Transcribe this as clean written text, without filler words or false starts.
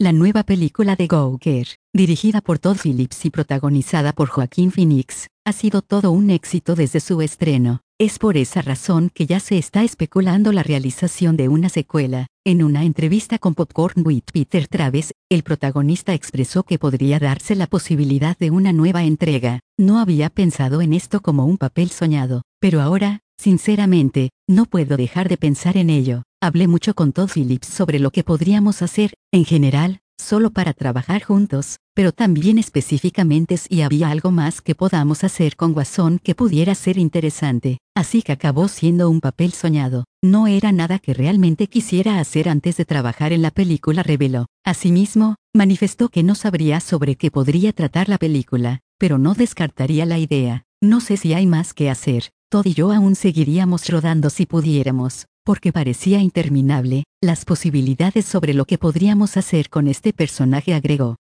La nueva película de Joker, dirigida por Todd Phillips y protagonizada por Joaquin Phoenix, ha sido todo un éxito desde su estreno. Es por esa razón que ya se está especulando la realización de una secuela. En una entrevista con Popcorn with Peter Travis, el protagonista expresó que podría darse la posibilidad de una nueva entrega. No había pensado en esto como un papel soñado, pero ahora, sinceramente, no puedo dejar de pensar en ello. Hablé mucho con Todd Phillips sobre lo que podríamos hacer, en general, solo para trabajar juntos, pero también específicamente si había algo más que podamos hacer con Guasón que pudiera ser interesante. Así que acabó siendo un papel soñado. No era nada que realmente quisiera hacer antes de trabajar en la película, reveló. Asimismo, manifestó que no sabría sobre qué podría tratar la película, pero no descartaría la idea. No sé si hay más que hacer. Todd y yo aún seguiríamos rodando si pudiéramos, porque parecía interminable, las posibilidades sobre lo que podríamos hacer con este personaje, agregó.